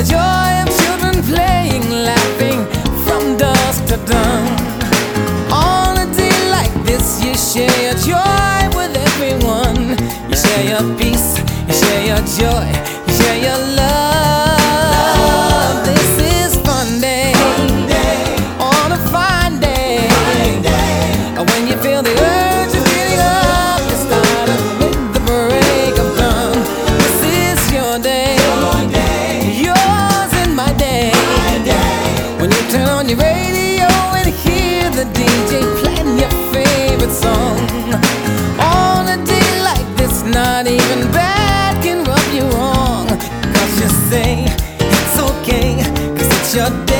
the joy of children playing, laughing from dusk to dawn. On a day like this, you share your joy with everyone. You share your peace, you share your joy, you share your love. This is fun day, on a fine day, when you feel the urge of getting up to start up with the break of dawn. This is your day, yours and my day, when you turn on your radio and hear the DJ playing your favorite song. On a day like this, not even bad can rub you wrong, 'cause you say it's okay, 'cause it's your day.